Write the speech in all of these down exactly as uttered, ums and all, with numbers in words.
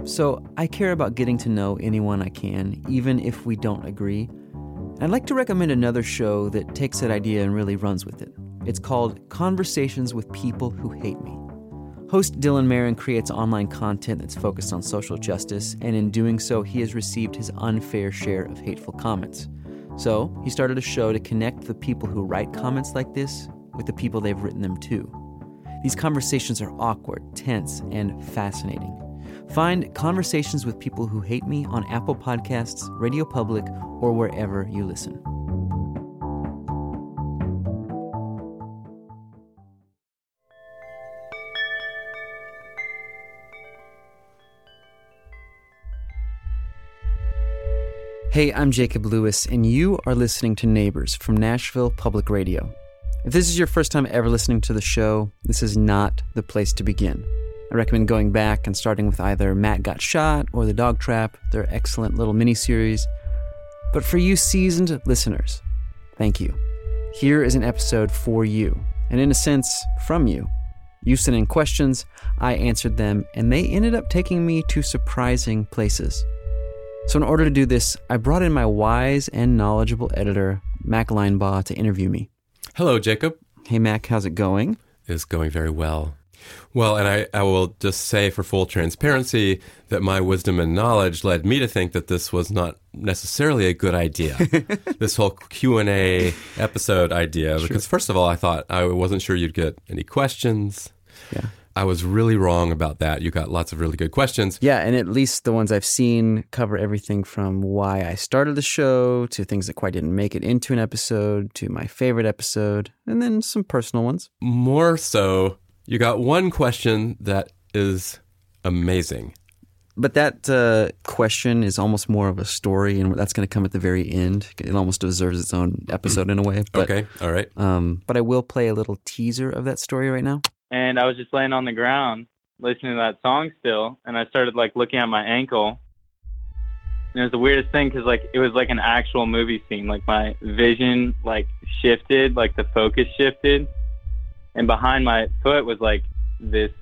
So I care about getting to know anyone I can, even if we don't agree. I'd like to recommend another show that takes that idea and really runs with it. It's called Conversations with People Who Hate Me. Host Dylan Marin creates online content that's focused on social justice, and in doing so, he has received his unfair share of hateful comments. So he started a show to connect the people who write comments like this with the people they've written them to. These conversations are awkward, tense, and fascinating. Find Conversations with People Who Hate Me on Apple Podcasts, Radio Public, or wherever you listen. Hey, I'm Jacob Lewis, and you are listening to Neighbors from Nashville Public Radio. If this is your first time ever listening to the show, this is not the place to begin. I recommend going back and starting with either Matt Got Shot or The Dog Trap. They're excellent little mini-series. But for you seasoned listeners, thank you. Here is an episode for you, and in a sense, from you. You sent in questions, I answered them, and they ended up taking me to surprising places. So in order to do this, I brought in my wise and knowledgeable editor, Mac Linebaugh, to interview me. Hello, Jacob. Hey, Mac, how's it going? It's going very well. Well, and I, I will just say for full transparency that my wisdom and knowledge led me to think that this was not necessarily a good idea. This whole Q and A episode idea, Sure. Because first of all, I thought I wasn't sure you'd get any questions. Yeah. I was really wrong about that. You got lots of really good questions. Yeah, and at least the ones I've seen cover everything from why I started the show to things that quite didn't make it into an episode to my favorite episode, and then some personal ones. More so, you got one question that is amazing. But that uh, question is almost more of a story, and that's going to come at the very end. It almost deserves its own episode in a way. But, okay, all right. Um, but I will play a little teaser of that story right now. And I was just laying on the ground listening to that song still, and I started like looking at my ankle. And it was the weirdest thing because like it was like an actual movie scene. Like my vision like shifted, like the focus shifted, and behind my foot was like this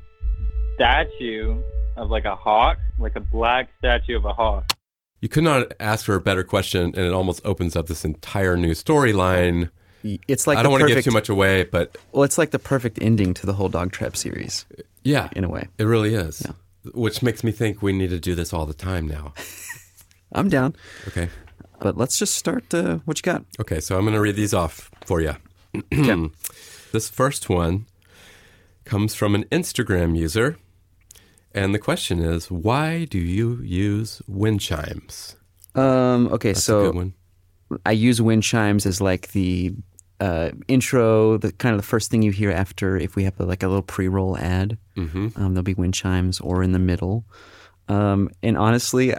statue of like a hawk, like a black statue of a hawk. You could not ask for a better question, and it almost opens up this entire new storyline. It's like I don't the want perfect, to give too much away, but well, it's like the perfect ending to the whole Dog Trap series. Yeah, in a way, it really is. Yeah. Which makes me think we need to do this all the time now. I'm down. Okay, but let's just start. Uh, what you got? Okay, so I'm going to read these off for you. Okay. This first one comes from an Instagram user, and the question is, why do you use wind chimes? Um. Okay, That's so a good one. I use wind chimes as like the uh, intro, the kind of the first thing you hear after if we have a, like a little pre-roll ad. Mm-hmm. Um, there'll be wind chimes or in the middle. Um, and honestly,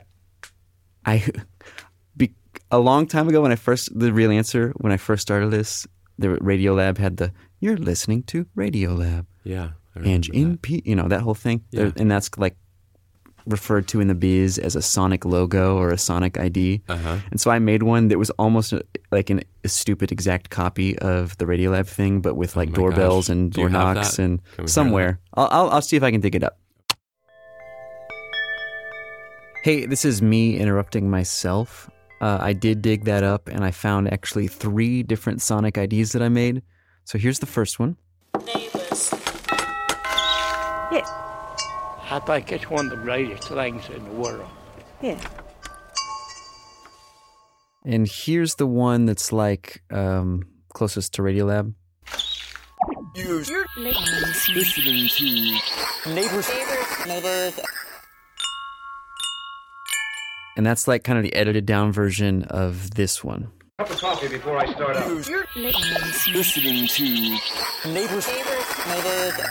I be, a long time ago when I first the real answer when I first started this, the Radiolab had the "You're listening to Radiolab." Yeah, and in P, you know that whole thing, Yeah. there, and that's like referred to in the biz as a Sonic logo or a Sonic I D. Uh-huh. And so I made one that was almost a, like an, a stupid exact copy of the Radiolab thing, but with like Oh my doorbells gosh. and Do you door have knocks that? and Can we hear somewhere. I'll, I'll I'll see if I can dig it up. Hey, this is me interrupting myself. Uh, I did dig that up, and I found actually three different Sonic I Ds that I made. So here's the first one. Neighbours. Yeah. I think it's one of the greatest things in the world. Yeah. And here's the one that's like um, closest to Radiolab. You're listening to Neighbours. Neighbours. Neighbours. And that's like kind of the edited down version of this one. Cup of coffee before I start out. You're listening to Neighbours. Neighbours. Neighbours.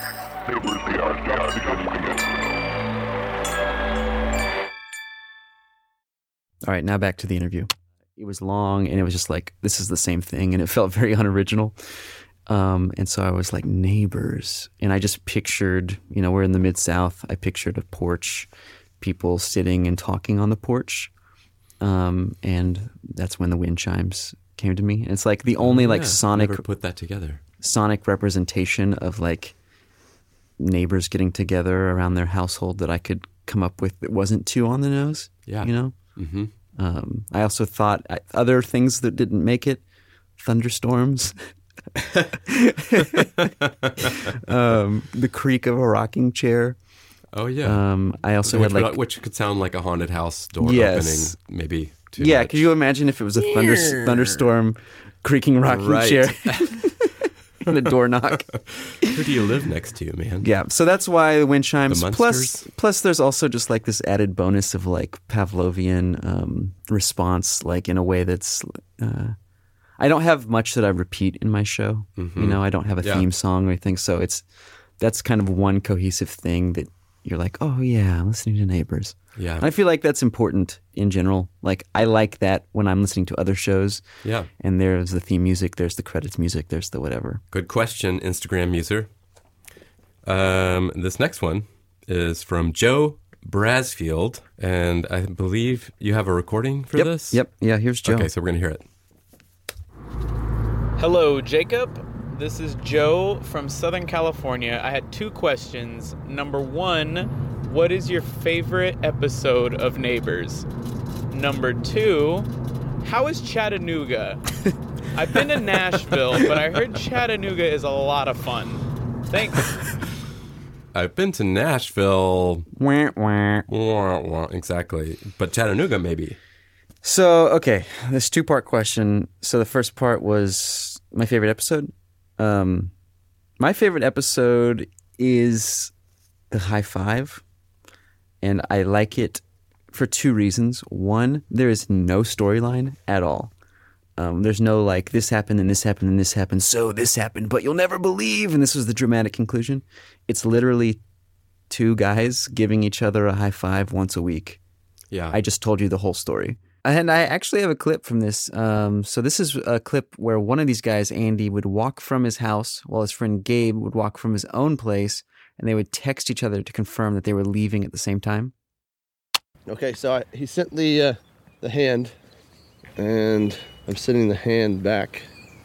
All right, now back to the interview. It was long, and it was just like, this is the same thing, and it felt very unoriginal. Um, and so I was like, neighbors. And I just pictured, you know, we're in the Mid-South. I pictured a porch, people sitting and talking on the porch. Um, and that's when the wind chimes came to me. And it's like the only like yeah, sonic never put that together. sonic representation of like neighbors getting together around their household that I could come up with that wasn't too on the nose. Yeah. You know? Mm-hmm. Um, I also thought I, other things that didn't make it, thunderstorms, um, the creak of a rocking chair. Oh, yeah. Um, I also which, had like... which could sound like a haunted house door Yes. opening, maybe too Yeah, much. could you imagine if it was a thunder, thunderstorm, creaking rocking Right. chair and a door knock? Who do you live next to, man? Yeah, so that's why the wind chimes. The plus, Munsters? plus, there's also just like this added bonus of like Pavlovian um, response, like in a way that's. Uh, I don't have much that I repeat in my show. Mm-hmm. You know, I don't have a Yeah. theme song or anything, so it's that's kind of one cohesive thing that you're like, oh yeah, I'm listening to Neighbors. Yeah. And I feel like that's important in general. Like I like that when I'm listening to other shows. Yeah. And there's the theme music, there's the credits music, there's the whatever. Good question, Instagram user. Um, this next one is from Joe Brasfield, and I believe you have a recording for yep. this? Yep. Yeah, here's Joe. Okay, so we're going to hear it. Hello, Jacob. This is Joe from Southern California. I had two questions. Number one, what is your favorite episode of Neighbors? Number two, how is Chattanooga? I've been to Nashville, but I heard Chattanooga is a lot of fun. Thanks. I've been to Nashville. Wah, wah. Wah, wah, exactly. But Chattanooga, maybe. So, okay, this two-part question. So the first part was my favorite episode. Um, my favorite episode is the High Five, and I like it for two reasons. One, there is no storyline at all. Um, there's no like, this happened and this happened and this happened, so this happened, but you'll never believe, and this was the dramatic conclusion. It's literally two guys giving each other a high five once a week. Yeah. I just told you the whole story. And I actually have a clip from this. Um, so this is a clip where one of these guys, Andy, would walk from his house while his friend Gabe would walk from his own place, and they would text each other to confirm that they were leaving at the same time. Okay, so I, he sent the uh, the hand, and I'm sending the hand back.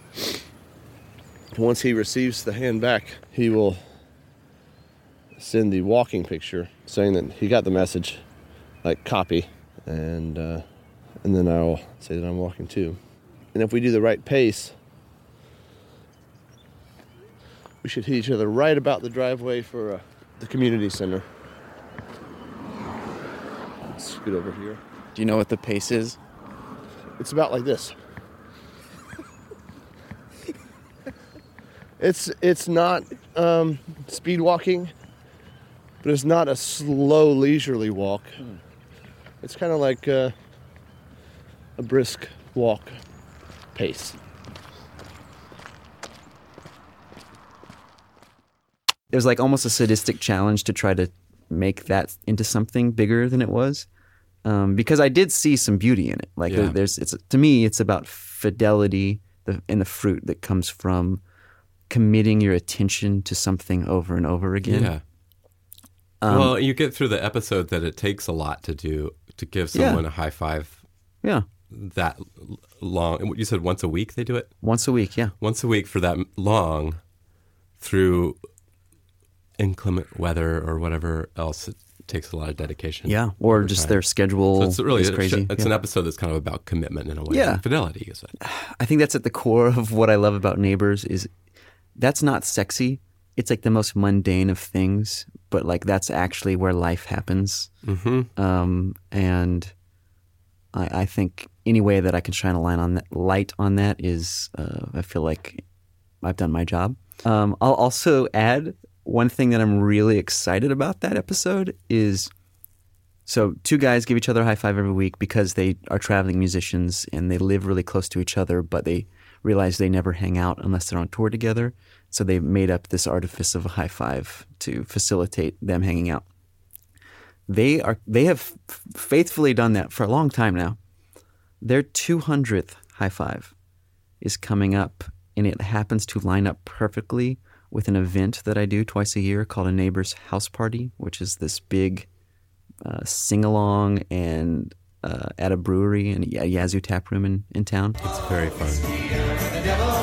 Once he receives the hand back, he will send the walking picture saying that he got the message, like copy, and uh, and then I'll say that I'm walking too. And if we do the right pace, we should hit each other right about the driveway for uh, the community center. Let's scoot over here. Do you know what the pace is? It's about like this. It's it's not um, speed walking, but it's not a slow, leisurely walk. Hmm. It's kind of like uh, a brisk walk pace. It was like almost a sadistic challenge to try to make that into something bigger than it was. Um, because I did see some beauty in it. Like Yeah. there's, it's to me, it's about fidelity the, and the fruit that comes from committing your attention to something over and over again. Yeah. Um, well, you get through the episode that it takes a lot to do to give someone Yeah. a high five yeah, that l- long. You said once a week they do it? once a week. Yeah, Once a week for that long through inclement weather or whatever else. It takes a lot of dedication. yeah, or over just time. their schedule So it's really is it's, crazy. it's Yeah. an episode that's kind of about commitment in a way. Yeah. Fidelity is it? I think that's at the core of what I love about Neighbors is that's not sexy. It's like the most mundane of things, but like that's actually where life happens. Mm-hmm. Um, and I, I think any way that I can shine a line on that, light on that is, uh, I feel like I've done my job. Um, I'll also add one thing that I'm really excited about that episode is, so two guys give each other a high five every week because they are traveling musicians and they live really close to each other, but they realize they never hang out unless they're on tour together. So they've made up this artifice of a high five to facilitate them hanging out. They are they have faithfully done that for a long time now. Their two hundredth high five is coming up, and it happens to line up perfectly with an event that I do twice a year called a Neighbors House Party, which is this big uh, sing-along and uh, at a brewery and a Yazoo tap room in, in town. It's very fun.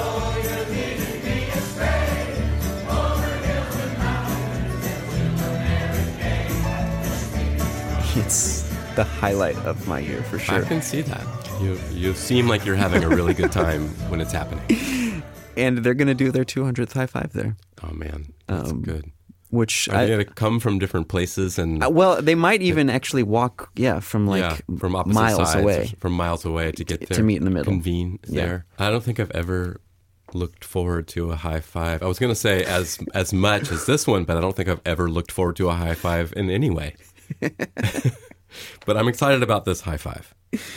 It's the highlight of my year for sure. I can see that. You you seem like you're having a really good time when it's happening. And they're going to do their two hundredth high five there. Oh man, that's Um, good. Which Are I, they going to come from different places and uh, well, they might even actually walk, yeah, from like yeah, from opposite miles sides, away. from miles away to get To there, meet in the middle. convene Yeah. there. I don't think I've ever looked forward to a high five. I was going to say as as much as this one, but I don't think I've ever looked forward to a high five in any way. But I'm excited about this high five.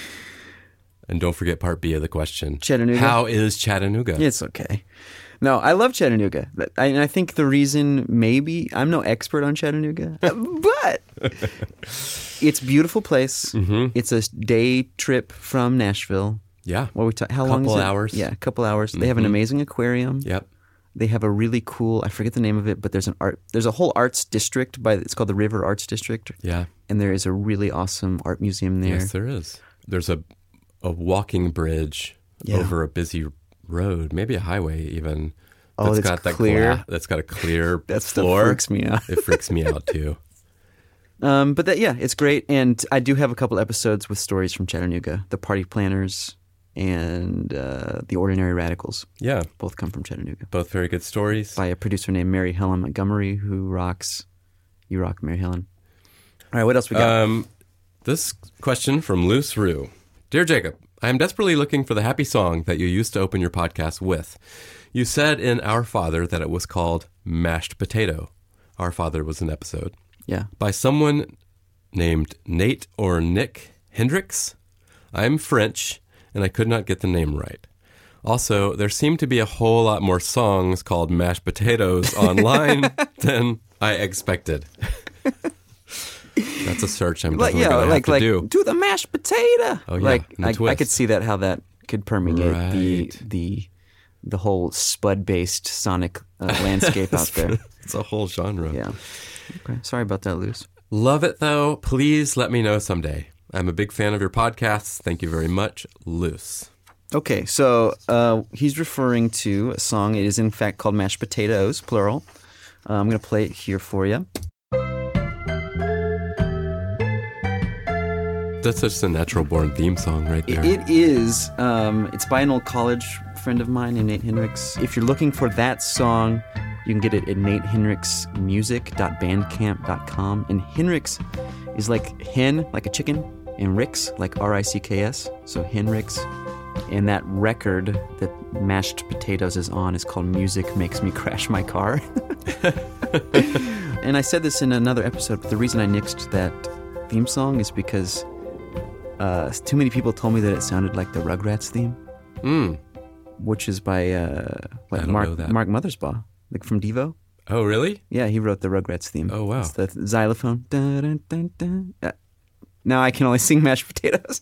And don't forget part B of the question. Chattanooga? How is Chattanooga? It's okay. No, I love Chattanooga. But I, and I think the reason, maybe, I'm no expert on Chattanooga, but it's a beautiful place. Mm-hmm. It's a day trip from Nashville. Yeah. What we ta- how long is Couple it? hours. Yeah, a couple hours. They have an amazing aquarium. Yep. They have a really cool, I forget the name of it, but there's an art, there's a whole arts district by, it's called the River Arts District. Yeah. And there is a really awesome art museum there. Yes, there is. There's a a walking bridge Yeah. over a busy road, maybe a highway even. Oh, that's got that clear? gla- that's got a clear That stuff floor. freaks me out. It freaks me out too. Um, but that, yeah, it's great. And I do have a couple episodes with stories from Chattanooga. The Party Planners and uh, The Ordinary Radicals Yeah, both come from Chattanooga. both very good stories. By a producer named Mary Helen Montgomery, who rocks. You rock, Mary Helen. All right, what else we got? Um, this question from Loose Rue. Dear Jacob, I am desperately looking for the happy song that you used to open your podcast with. You said in Our Father that it was called Mashed Potato. Our Father was an episode. Yeah. By someone named Nate or Nick Hendricks. I'm French, and I could not get the name right. Also, there seem to be a whole lot more songs called Mashed Potatoes online than I expected. That's a search I'm Like, definitely yeah, going to like, have to like, do. do the mashed potato. Oh, yeah, Like, and the I, I twist. could see that, how that could permeate the, Right. the, the whole Spud-based sonic uh, landscape out there. It's a whole genre. Yeah. Okay. Sorry about that, Luce. Love it, though. Please let me know someday. I'm a big fan of your podcasts. Thank you very much, Luce. Okay, so uh, he's referring to a song. It is, in fact, called Mashed Potatoes, plural. Uh, I'm going to play it here for you. That's just a natural-born theme song right there. It is. Um, it's by an old college friend of mine, Nate Hendricks. If you're looking for that song, you can get it at nate hendricks music dot bandcamp dot com. And Hendricks is like hen, like a chicken, and Ricks, like R I C K S. So Hendricks. And that record that Mashed Potatoes is on is called Music Makes Me Crash My Car. And I said this in another episode, but the reason I nixed that theme song is because uh, too many people told me that it sounded like the Rugrats theme, Mm. which is by uh, what, I don't Mark know that. Mark Mothersbaugh, like from Devo. Oh, really? Yeah, he wrote the Rugrats theme. Oh, wow. It's the xylophone. Dun, dun, dun, dun. Uh, now I can only sing Mashed Potatoes.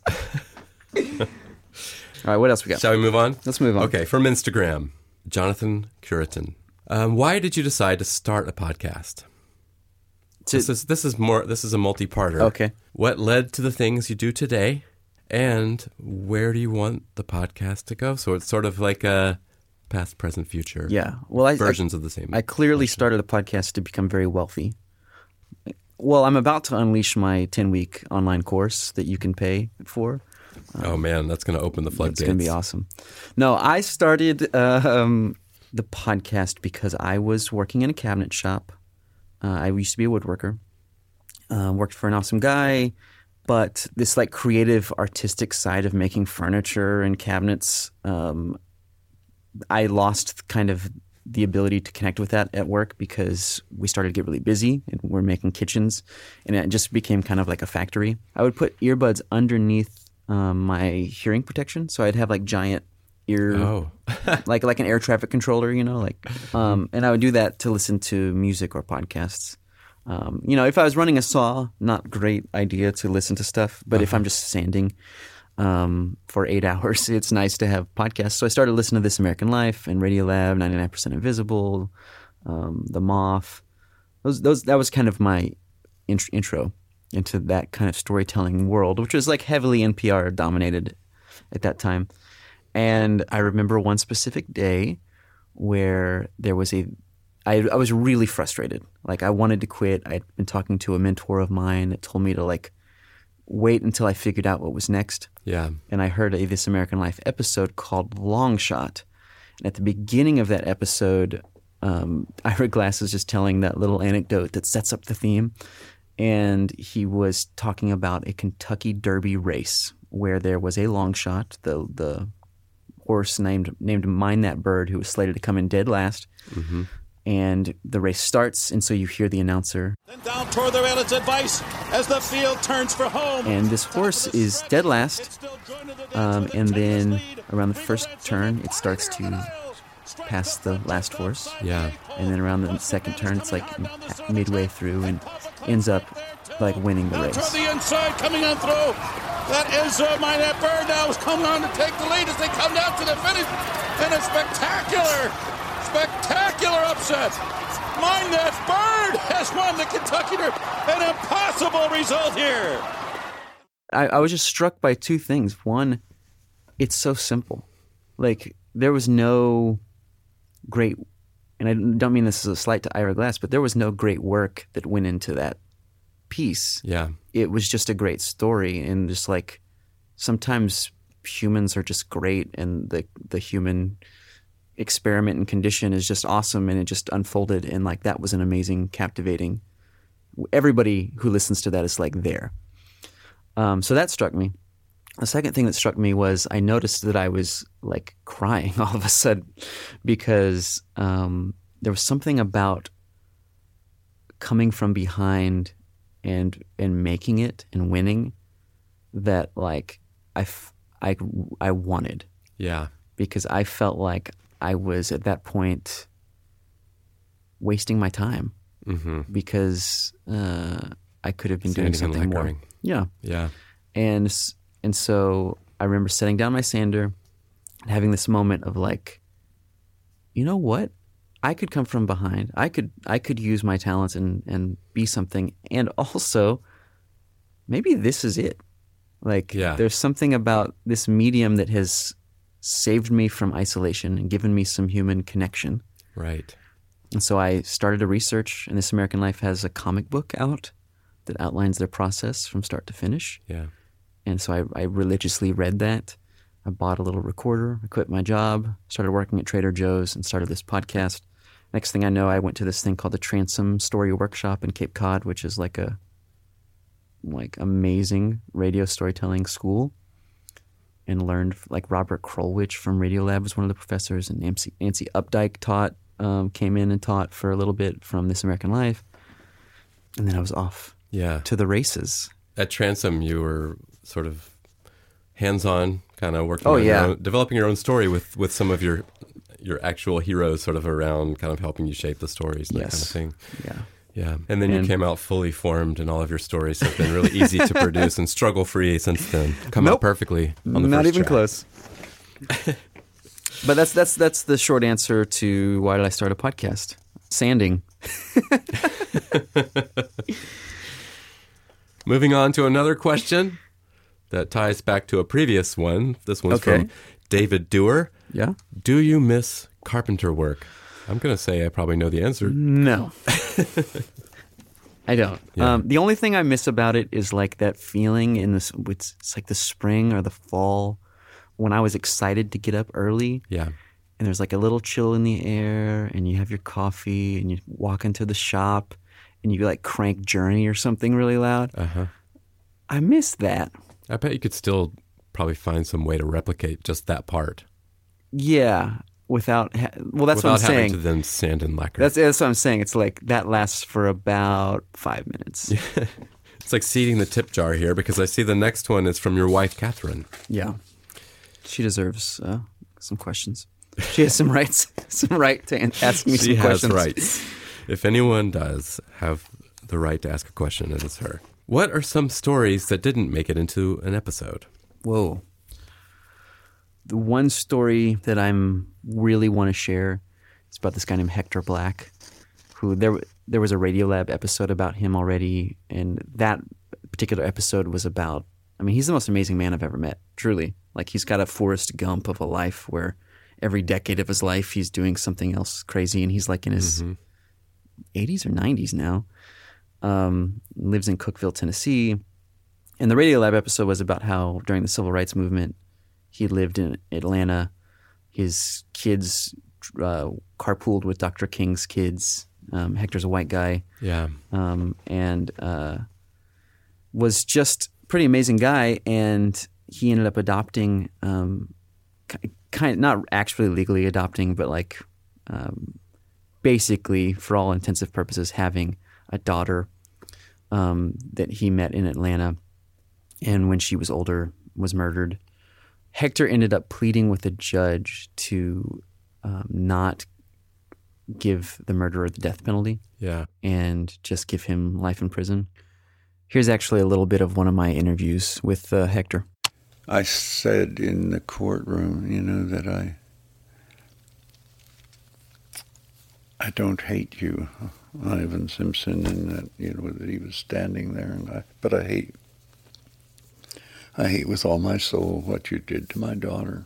All right, what else we got? Shall we move on? Let's move on. Okay, from Instagram, Jonathan Curitan. Um, why did you decide to start a podcast? To- This is this is more this is a multi-parter. Okay. What led to the things you do today, and where do you want the podcast to go? So it's sort of like a past, present, future. Yeah. Well, I, versions I, of the same. I clearly started a podcast to become very wealthy. Well, I'm about to unleash my ten-week online course that you can pay for. oh man, that's going to open the floodgates. It's going to be awesome. No, I started um, the podcast because I was working in a cabinet shop. Uh, I used to be a woodworker. Uh, worked for an awesome guy, but this like creative, artistic side of making furniture and cabinets, um, I lost kind of the ability to connect with that at work because we started to get really busy and we're making kitchens, and it just became kind of like a factory. I would put earbuds underneath um, my hearing protection, so I'd have like giant ear, Oh. like like an air traffic controller, you know, like, um, and I would do that to listen to music or podcasts. Um, you know, if I was running a saw, not great idea to listen to stuff, but if I'm just sanding um, for eight hours, it's nice to have podcasts. So I started listening to This American Life and Radiolab, ninety-nine percent Invisible, um, The Moth. Those, those, that was kind of my int- intro into that kind of storytelling world, which was like heavily N P R dominated at that time. And I remember one specific day where there was a, I, I was really frustrated. Like I wanted to quit. I'd been talking to a mentor of mine that told me to like wait until I figured out what was next. Yeah. And I heard a This American Life episode called Long Shot. And at the beginning of that episode, um, Ira Glass is just telling that little anecdote that sets up the theme. And he was talking about a Kentucky Derby race where there was a long shot, the the horse named named Mind That Bird, who was slated to come in dead last. Mm-hmm. And the race starts, and so you hear the announcer. Then down toward the rail, it's advice as the field turns for home. And this horse is dead last. Um, and then around the first turn, it starts to pass the last horse. Yeah. And then around the second turn, it's like midway through and ends up like winning the race. Toward the inside, coming on through. That is uh, Mind That Bird now is coming on to take the lead as they come down to the finish. And a spectacular, spectacular upset. Mind That Bird has won the Kentucky Derby. An impossible result here. I, I was just struck by two things. One, it's so simple. Like, there was no great, and I don't mean this as a slight to Ira Glass, but there was no great work that went into that piece. Yeah. It was just a great story, and just like sometimes humans are just great, and the the human experiment and condition is just awesome, and it just unfolded, and like that was an amazing, captivating. Everybody who listens to that is like there. Um, so that struck me. The second thing that struck me was I noticed that I was like crying all of a sudden because um, there was something about coming from behind and and making it and winning that like I, f- I, I wanted. Yeah. Because I felt like I was at that point wasting my time Mm-hmm. because uh, I could have been doing Sanding and something more. lacquering. Yeah. Yeah. And s- and so I remember setting down my sander and having this moment of like, you know what? I could come from behind. I could I could use my talents and, and be something. And also, maybe this is it. Like, Yeah. there's something about this medium that has saved me from isolation and given me some human connection. Right. And so I started to research, and This American Life has a comic book out that outlines their process from start to finish. Yeah. And so I, I religiously read that. I bought a little recorder, I quit my job, started working at Trader Joe's, and started this podcast. Next thing I know, I went to this thing called the Transom Story Workshop in Cape Cod, which is like a like amazing radio storytelling school, and learned like Robert Krulwich from Radiolab was one of the professors, and Nancy, Nancy Updike taught, um, came in and taught for a little bit from This American Life. And then I was off Yeah. to the races. At Transom, you were sort of hands-on, kind of working Oh, on yeah. your own, developing your own story with, with some of your your actual heroes sort of around, kind of helping you shape the stories and Yes. that kind of thing. Yeah. Yeah. And then you And- came out fully formed, and all of your stories have been really easy to produce and struggle-free since then. Come Nope. out perfectly on the Not first even track. close. But that's that's that's the short answer to why did I start a podcast? Sanding. Moving on to another question that ties back to a previous one. This one's Okay. from David Dewar. Yeah? Do you miss carpenter work? I'm going to say I probably know the answer. No. I don't. Yeah. Um, the only thing I miss about it is like that feeling in this, it's, it's like the spring or the fall when I was excited to get up early. Yeah. And there's like a little chill in the air, and you have your coffee, and you walk into the shop, and you like crank Journey or something really loud. Uh-huh. I miss that. I bet you could still probably find some way to replicate just that part. Yeah, without ha- well, that's without what I'm having saying. to then sand and lacquer. That's that's what I'm saying. It's like that lasts for about five minutes. It's like seeding the tip jar here, because I see the next one is from your wife, Catherine. Yeah, she deserves uh, some questions. She has some rights, some right to an- ask me She some has questions. rights. If anyone does have the right to ask a question, it is her. What are some stories that didn't make it into an episode? Whoa. The one story that I'm really want to share is about this guy named Hector Black, who there there was a Radiolab episode about him already, and that particular episode was about, I mean, he's the most amazing man I've ever met, truly. Like, he's got a Forrest Gump of a life where every decade of his life he's doing something else crazy, and he's like in his Mm-hmm. eighties or nineties now. Um, lives in Cookeville, Tennessee, And the Radiolab episode was about how during the civil rights movement, he lived in Atlanta. His kids uh, carpooled with Doctor King's kids. Um, Hector's a white guy. Yeah. Um, and uh, was just a pretty amazing guy. And he ended up adopting, um, kind of, not actually legally adopting, but like um, basically, for all intensive purposes, having a daughter um, that he met in Atlanta. And when she was older, was murdered. Hector ended up pleading with a judge to um, not give the murderer the death penalty. Yeah. And just give him life in prison. Here's actually a little bit of one of my interviews with uh, Hector. I said in the courtroom, you know, that I I don't hate you, Ivan Simpson, and that, you know, that he was standing there, and I, but I hate I hate with all my soul what you did to my daughter.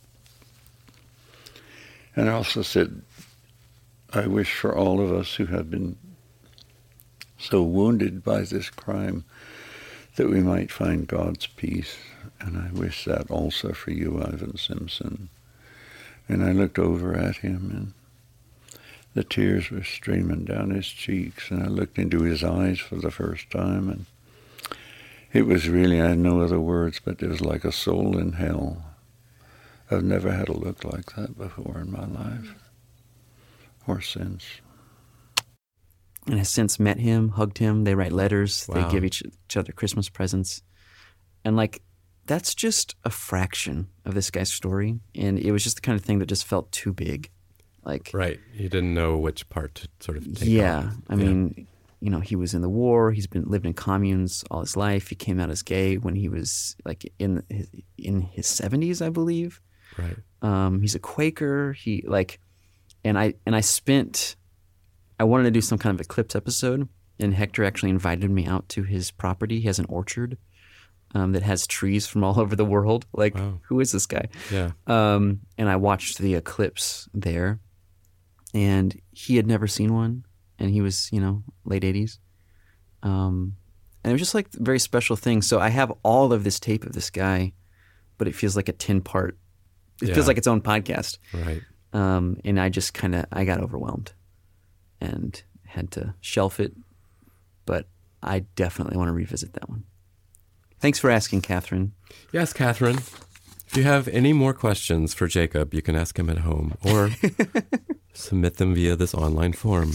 And I also said, I wish for all of us who have been so wounded by this crime that we might find God's peace. And I wish that also for you, Ivan Simpson. And I looked over at him, and the tears were streaming down his cheeks, and I looked into his eyes for the first time, and it was really, I had no other words, but it was like a soul in hell. I've never had a look like that before in my life, or since. And has since met him, hugged him. They write letters. Wow. They give each, each other Christmas presents. And like, that's just a fraction of this guy's story. And it was just the kind of thing that just felt too big. Like, right. You didn't know which part to sort of take yeah. on. I mean, you know, he was in the war. He's been lived in communes all his life. He came out as gay when he was like in his, in his seventies, I believe. Right. Um, he's a Quaker. He like, and I and I spent. I wanted to do some kind of eclipse episode, and Hector actually invited me out to his property. He has an orchard um, that has trees from all over the world. Like, wow. Who is this guy? Yeah. Um, and I watched the eclipse there, and he had never seen one. And he was, you know, late eighties. Um, and it was just like a very special thing. So I have all of this tape of this guy, but it feels like a ten-part, it yeah. feels like its own podcast. Right. Um, and I just kind of, I got overwhelmed and had to shelf it. But I definitely want to revisit that one. Thanks for asking, Catherine. Yes, Catherine. If you have any more questions for Jacob, you can ask him at home or submit them via this online form.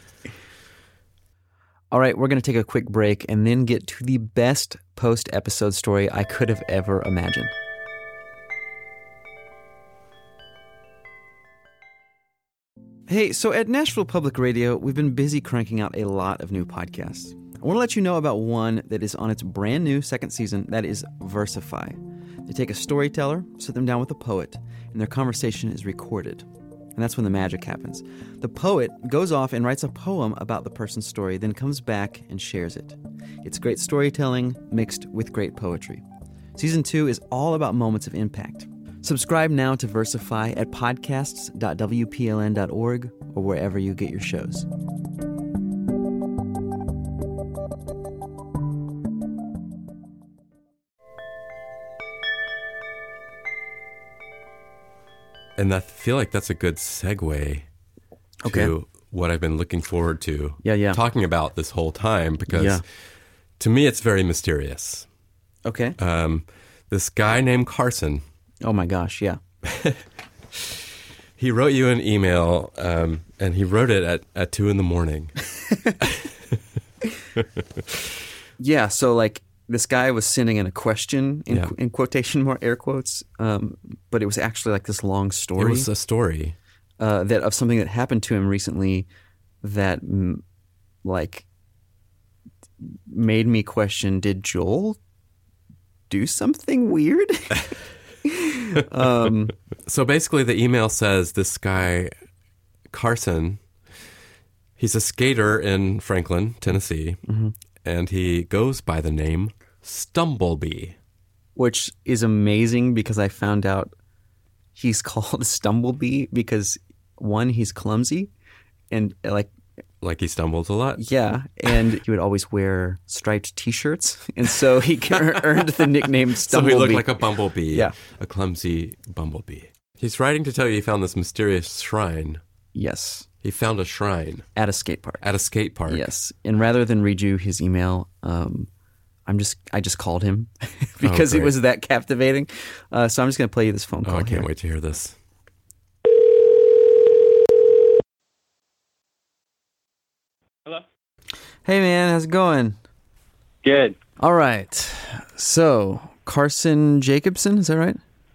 All right, we're going to take a quick break and then get to the best post-episode story I could have ever imagined. Hey, so at Nashville Public Radio, we've been busy cranking out a lot of new podcasts. I want to let you know about one that is on its brand new second season, that is Versify. They take a storyteller, sit them down with a poet, and their conversation is recorded. And that's when the magic happens. The poet goes off and writes a poem about the person's story, then comes back and shares it. It's great storytelling mixed with great poetry. Season two is all about moments of impact. Subscribe now to Versify at podcasts dot w p l n dot org or wherever you get your shows. And I feel like that's a good segue Okay. to what I've been looking forward to Yeah, yeah. talking about this whole time, because Yeah. to me it's very mysterious. Okay. Um, this guy named Carson, Oh my gosh, yeah. he wrote you an email, um, and he wrote it at, at two in the morning. Yeah, so like this guy was sending in a question in, Yeah. in quotation mark, air quotes, um, but it was actually like this long story. It was a story. uh, that of something that happened to him recently that mm, like made me question, did Joel do something weird? um, So basically the email says this guy, Carson, he's a skater in Franklin, Tennessee, mm-hmm. and he goes by the name Stumblebee. which is amazing because I found out he's called Stumblebee because one, he's clumsy, and like Like he stumbles a lot? Yeah, and he would always wear striped T-shirts, and so he earned the nickname Stumblebee. So he looked like a bumblebee, yeah. a clumsy bumblebee. He's writing to tell you he found this mysterious shrine. Yes. He found a shrine. At a skate park. At a skate park. Yes, and rather than read you his email, um, I'm just I just called him because oh, it was that captivating. Uh, so I'm just going to play you this phone call. Oh, I can't here. wait to hear this. Hello. Hey, man, how's it going? Good. All right. So, Carson Jacobson, is that right?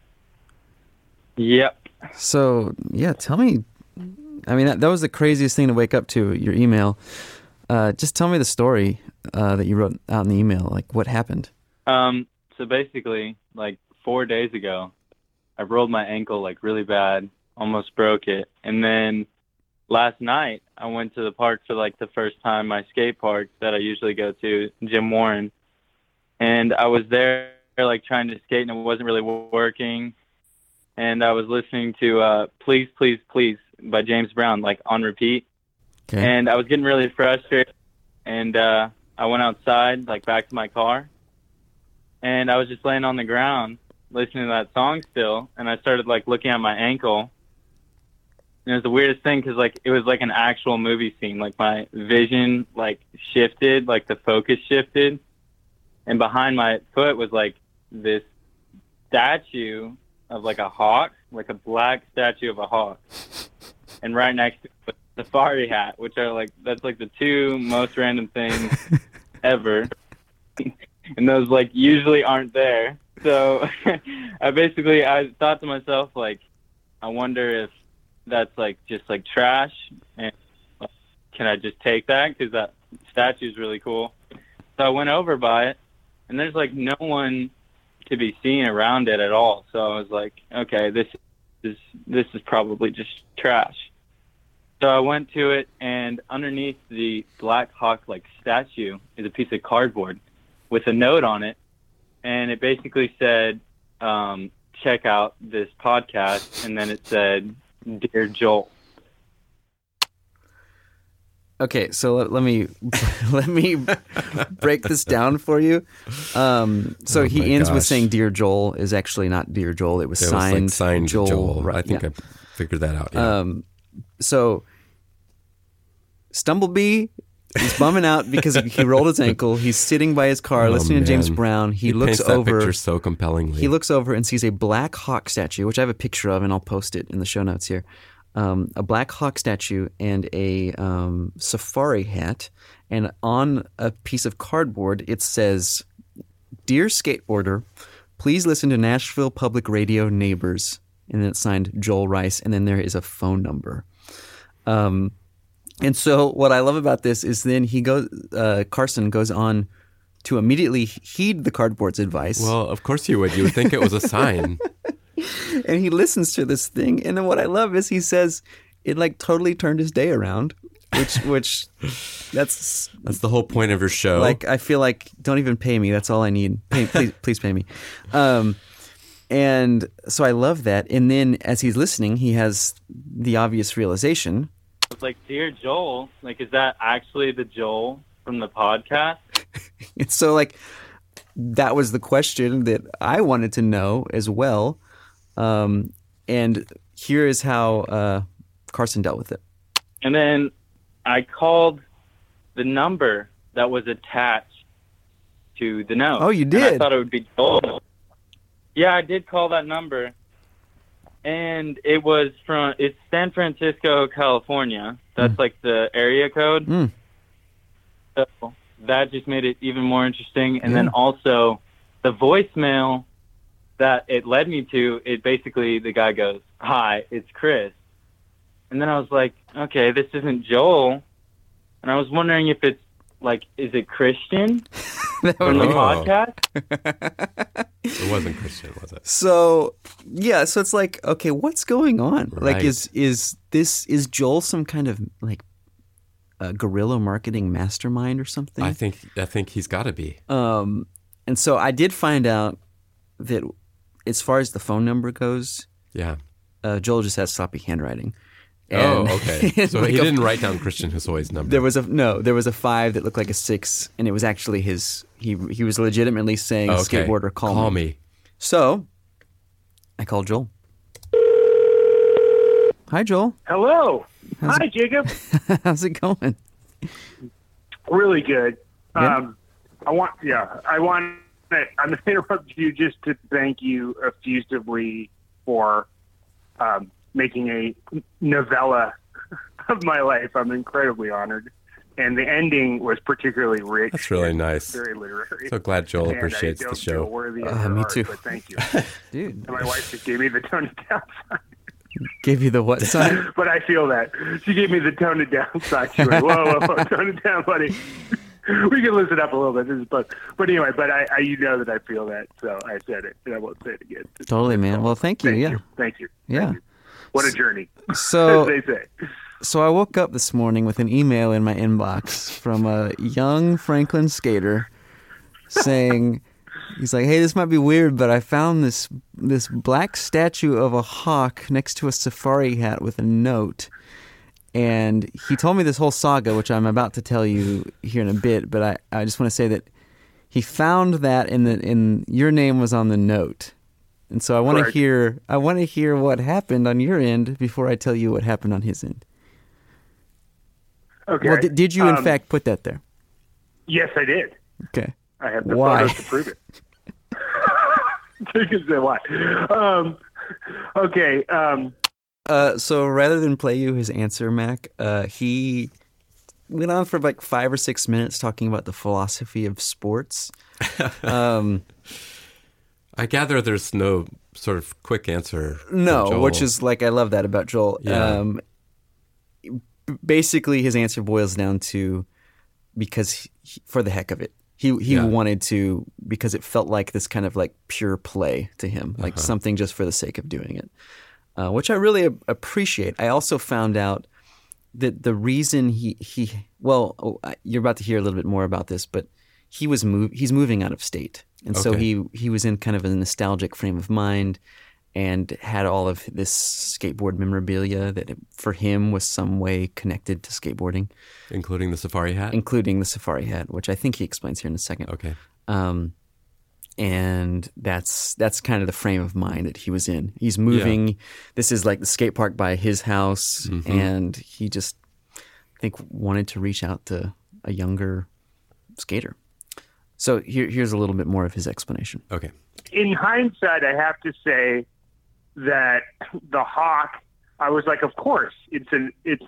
Yep. So, yeah, tell me. I mean, that, that was the craziest thing to wake up to, your email. Uh, just tell me the story uh, that you wrote out in the email. Like, what happened? Um. So basically, like four days ago, I rolled my ankle like really bad, almost broke it, and then last night I went to the park for like the first time, my skate park that I usually go to, Jim Warren, and I was there like trying to skate and it wasn't really working, and I was listening to uh, "Please, Please, Please" by James Brown like on repeat, okay. And I was getting really frustrated, and uh, I went outside like back to my car, and I was just laying on the ground listening to that song still, and I started like looking at my ankle. And it was the weirdest thing because like it was like an actual movie scene. Like my vision like shifted, like the focus shifted, and behind my foot was like this statue of like a hawk, like a black statue of a hawk, and right next to it was a safari hat, which are like that's like the two most random things ever, and those like usually aren't there. So I basically I thought to myself like, I wonder if that's like just like trash, and like, can I just take that because that statue is really cool. So I went over by it, and there's like no one to be seen around it at all. So I was like, okay, this is this is probably just trash. So I went to it, and underneath the Black Hawk like statue is a piece of cardboard with a note on it, and it basically said, um, check out this podcast, and then it said, Dear Joel. Okay, so let, let me let me break this down for you. Um, so oh he ends gosh. with saying "Dear Joel" is actually not "Dear Joel." It was it signed, was like signed Joel. Joel. Right, I think yeah. I figured that out. Yeah. Um, so Stumblebee is bumming out because he rolled his ankle. He's sitting by his car Oh, listening to James man. Brown. He, He looks paints that over. picture so compellingly. He looks over and sees a Black Hawk statue, which I have a picture of, and I'll post it in the show notes here. Um, a Black Hawk statue and a um, safari hat, and on a piece of cardboard it says, "Dear skateboarder, please listen to Nashville Public Radio Neighbors," and then it's signed Joel Rice, and then there is a phone number. Um, and so what I love about this is then he goes, uh, Carson goes on to immediately heed the cardboard's advice. Well, of course you would. You would think it was a sign. And he listens to this thing, and then what I love is he says it like totally turned his day around, which which that's that's the whole point of your show. Like I feel like don't even pay me. That's all I need. Pay, please, please pay me. Um, and so I love that. And then as he's listening, he has the obvious realization. It's like, Dear Joel, like is that actually the Joel from the podcast? And so like that was the question that I wanted to know as well. Um, and here is how uh, Carson dealt with it. And then I called the number that was attached to the note. Oh, you And did? I thought it would be Joel. Yeah, I did call that number. And it was from, it's San Francisco, California. That's mm. like the area code. Mm. So that just made it even more interesting. And yeah. then also the voicemail that it led me to, it basically, the guy goes, "Hi, it's Chris." And then I was like, okay, this isn't Joel. And I was wondering if it's like, is it Christian from the podcast? It wasn't Christian, was it? So, yeah, so it's like, okay, what's going on? Right. Like, is is this, is Joel some kind of like a guerrilla marketing mastermind or something? I think, I think he's got to be. Um, and so I did find out that as far as the phone number goes, yeah, uh, Joel just has sloppy handwriting. Oh, And- okay. So like he a- didn't write down Christian Hossoi's number. There was a no. There was a five that looked like a six, and it was actually his. He he was legitimately saying, Oh, okay. "Skateboarder, call, Call me. me. So, I called Joel. Hi, Joel. Hello. How's Hi, it- Jacob. How's it going? Really good. Yeah? Um, I want, yeah, I want. I'm going to interrupt you just to thank you effusively for um, making a novella of my life. I'm incredibly honored, and the ending was particularly rich. That's really and nice. Very literary. So glad Joel And I appreciates the don't show. feel worthy of Uh, your me art, too. But thank you, Dude. And my wife just gave me the tone it down sign. Gave you the what sign? But I feel that she gave me the tone it down sign. She went, whoa, whoa, whoa, tone it down, buddy. We can listen up a little bit. This is but, but anyway, but I, I, you know that I feel that, so I said it, and I won't say it again. Totally, man. Well, thank you. Thank yeah. you. Thank you. Yeah. Thank you. What a journey. So- as they say. So I woke up this morning with an email in my inbox from a young Franklin skater saying, he's like, "Hey, this might be weird, but I found this this black statue of a hawk next to a safari hat with a note." And he told me this whole saga, which I'm about to tell you here in a bit, but I, I just want to say that he found that in the in your name was on the note. And so I want to Correct. hear I want to hear what happened on your end before I tell you what happened on his end. Okay. Well, did, did you in Um, fact put that there? Yes, I did. Okay. I have the Why? photos to prove it. You can say why. Um, okay. Um, Uh, so rather than play you his answer, Mac, uh, he went on for like five or six minutes talking about the philosophy of sports. Um, I gather there's no sort of quick answer. from no, Joel. which is like I love that about Joel. Yeah. Um, basically, his answer boils down to because he, for the heck of it, he he Yeah. wanted to because it felt like this kind of like pure play to him, like Uh-huh. something just for the sake of doing it. Uh, which I really a- appreciate. I also found out that the reason he he well, oh, I- you're about to hear a little bit more about this, but he was move he's moving out of state, and so Okay. he he was in kind of a nostalgic frame of mind, and had all of this skateboard memorabilia that for him was some way connected to skateboarding, including the safari hat, including the safari hat, which I think he explains here in a second. Okay. Um, and that's that's kind of the frame of mind that he was in. He's moving. This is like the skate park by his house, Mhm. and he just, I think, wanted to reach out to a younger skater. So here, here's a little bit more of his explanation. Okay. in hindsight, I have to say that the hawk, I was like, of course, it's an it's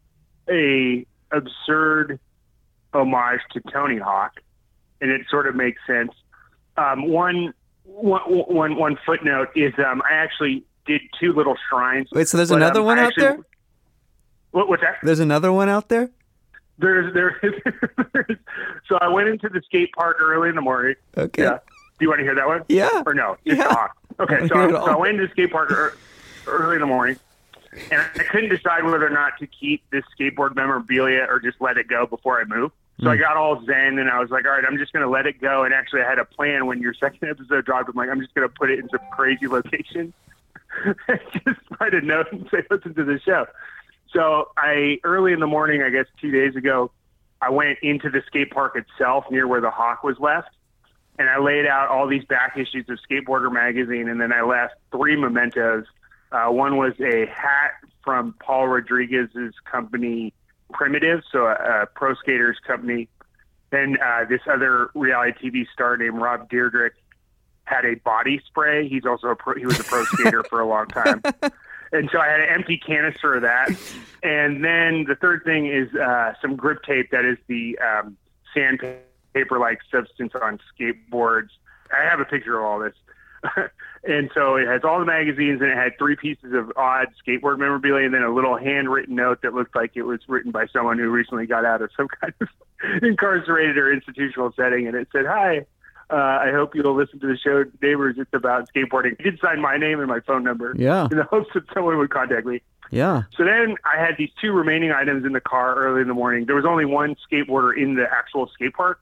a absurd homage to Tony Hawk, and it sort of makes sense. Um, one, one, one, one footnote is um, I actually did two little shrines. Wait, so there's but, another um, one I out actually- there? What, what's that? There's another one out there? There's there. there's, so I went into the skate park early in the morning. Okay. Yeah. Do you want to hear that one? Yeah. Or no? Just Yeah. the hawk. I Okay. wanna So, hear I- it so I all. went into the skate park ear- early in the morning, and I couldn't decide whether or not to keep this skateboard memorabilia or just let it go before I move. So I Mm. got all zen, and I was like, all right, I'm just going to let it go. And actually, I had a plan when your second episode dropped. I'm like, I'm just going to put it in some crazy location. Just write a note and say, listen to the show. So I, early in the morning, I guess two days ago, I went into the skate park itself near where the hawk was left. And I laid out all these back issues of Skateboarder magazine. And then I left three mementos. Uh, one was a hat from Paul Rodriguez's company, Primitive, so a, a pro skaters company. Then uh, this other reality T V star named Rob Deirdrick had a body spray. He's also a pro, he was a pro skater for a long time. And so I had an empty canister of that. And then the third thing is uh, some grip tape that is the um, sandpaper-like substance on skateboards. I have a picture of all this. And so it has all the magazines, and it had three pieces of odd skateboard memorabilia, and then a little handwritten note that looked like it was written by someone who recently got out of some kind of incarcerated or institutional setting. And it said, hi, uh, I hope you'll listen to the show, Neighbors. It's about skateboarding. I did sign my name and my phone number Yeah. in the hopes that someone would contact me. Yeah. So then I had these two remaining items in the car early in the morning. There was only one skateboarder in the actual skate park.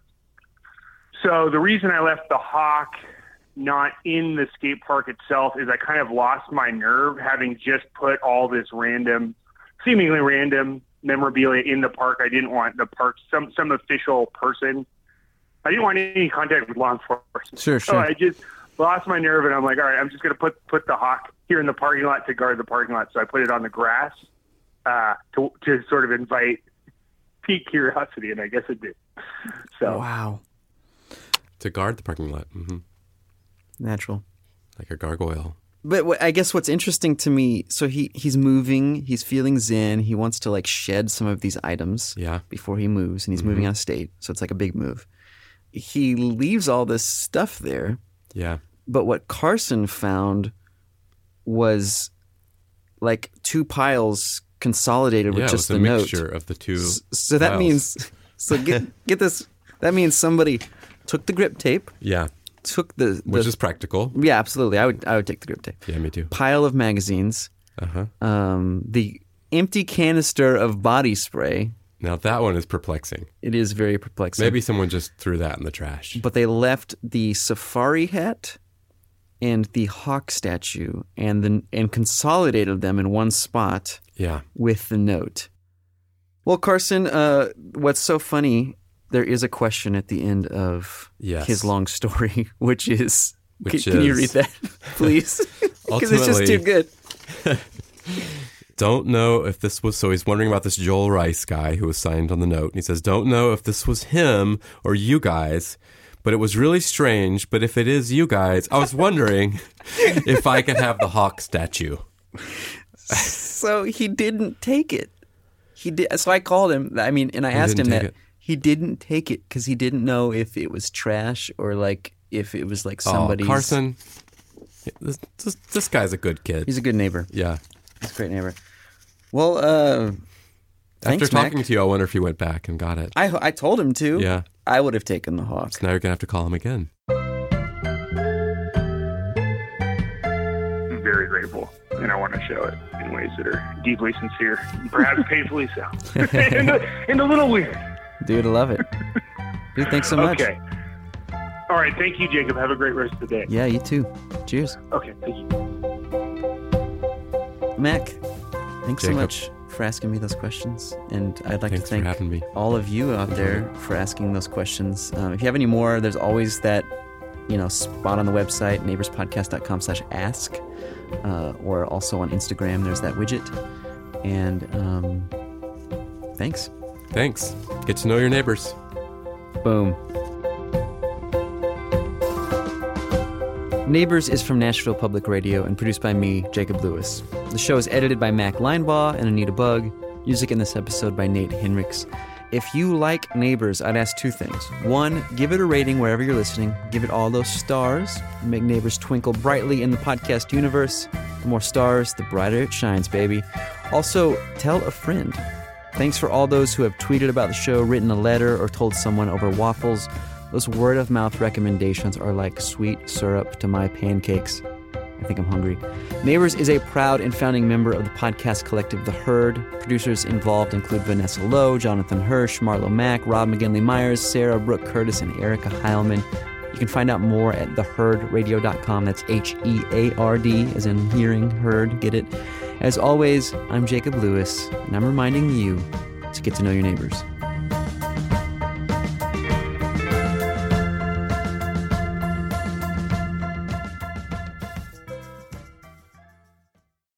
So the reason I left the Hawk not in the skate park itself is I kind of lost my nerve having just put all this random seemingly random memorabilia in the park. I didn't want the park, some some official person. I didn't want any contact with law enforcement. Sure, So sure. I just lost my nerve, and I'm like, all right, I'm just going to put put the hawk here in the parking lot to guard the parking lot. So I put it on the grass uh, to to sort of invite pique curiosity, and I guess it did. So Wow. To guard the parking lot. Mm-hmm. Natural. Like a gargoyle. But what, I guess what's interesting to me, so he, he's moving, he's feeling zen, he wants to like shed some of these items Yeah. before he moves, and he's Mhm. moving out of state, so it's like a big move. He leaves all this stuff there, Yeah. but what Carson found was like two piles consolidated with Yeah, it just was a the note. mixture of the two S- So that piles. means, so get get this, that means somebody took the grip tape, Yeah. took the, the Which is practical. yeah, absolutely. I would I would take the grip tape. Yeah, me too. Pile of magazines, Uh-huh. um, the empty canister of body spray. Now that one is perplexing. It is very perplexing. Maybe someone just threw that in the trash. But they left the safari hat and the hawk statue and the, and consolidated them in one spot Yeah. with the note. Well, Carson, uh, what's so funny, there is a question at the end of Yes. his long story, which is, Which can, can you read is- that, please? Because it's just too Ultimately- good. Don't know if this was, so he's wondering about this Joel Rice guy who was signed on the note. And he says, don't know if this was him or you guys, but it was really strange. But if it is you guys, I was wondering if I could have the hawk statue. So he didn't take it. He did. So I called him. I mean, and I He asked him didn't take that. it. He didn't take it because he didn't know if it was trash or like if it was like somebody's. Oh, Carson, this, this, this guy's a good kid. He's a good neighbor. Yeah. He's a great neighbor. Well, uh, thanks, After talking Mac. to you, I wonder if he went back and got it. I I told him to. Yeah. I would have taken the hawk. So now you're going to have to call him again. I'm very grateful, and I want to show it in ways that are deeply sincere, perhaps painfully so, and, a, and a little weird. Dude, I love it. Dude, thanks so much. Okay. All right. Thank you, Jacob. Have a great rest of the day. Yeah, you too. Cheers. Okay. Thank you. Mac, thanks so Jacob. much for asking me those questions. And I'd like Thanks to for thank having me. all of you out there for asking those questions. Um, if you have any more, there's always that, you know, spot on the website, neighborspodcast.com slash ask, uh, or also on Instagram, there's that widget. And um, thanks. Thanks. Get to know your neighbors. Boom. Neighbors is from Nashville Public Radio and produced by me, Jacob Lewis. The show is edited by Mac Linebaugh and Anita Bug. Music in this episode by Nate Henricks. If you like Neighbors, I'd ask two things. One, give it a rating wherever you're listening. Give it all those stars. Make Neighbors twinkle brightly in the podcast universe. The more stars, the brighter it shines, baby. Also, tell a friend. Thanks for all those who have tweeted about the show, written a letter, or told someone over waffles. Those word-of-mouth recommendations are like sweet syrup to my pancakes. I think I'm hungry. Neighbors is a proud and founding member of the podcast collective The Herd. Producers involved include Vanessa Lowe, Jonathan Hirsch, Marlo Mack, Rob McGinley-Myers, Sarah Brooke Curtis, and Erica Heilman. You can find out more at the herd radio dot com. That's H E A R D, as in hearing, heard, get it? As always, I'm Jacob Lewis, and I'm reminding you to get to know your neighbors.